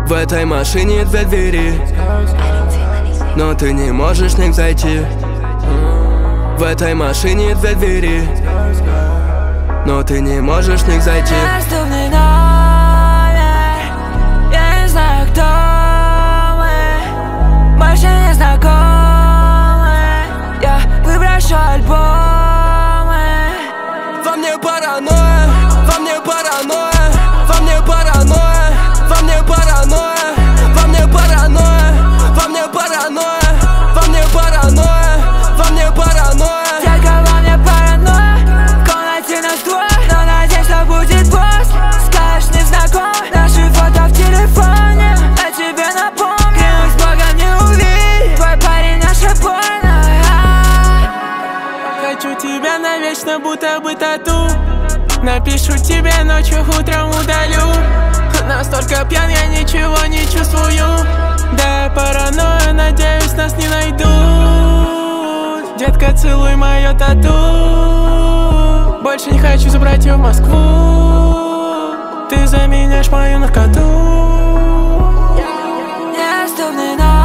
В этой машине две двери, но ты не можешь в них зайти. В этой машине две двери, но ты не можешь в них зайти. Доступный номер, я не знаю, кто мы, больше не знакомы. Я выброшу альбомы. Во мне паранойя, во мне паранойя, во мне паранойя, во мне паранойя, во мне паранойя, во мне паранойя, во мне паранойя, во мне паранойя. Только во мне паранойя, в комнате нас двое, но надеюсь, что будет после. Скажешь незнакомый, наши фото в телефоне, а тебе напомню, клянусь Богом не увидеть, твой парень наша порно. Хочу тебя навечно, будто бы тату. Напишу тебе ночью, утром удалю. Настолько пьян, я ничего не чувствую. Да, паранойя, надеюсь, нас не найдут. Детка, целуй мое тату. Больше не хочу забрать ее в Москву. Ты заменяешь мою наркоту. Доступный номер.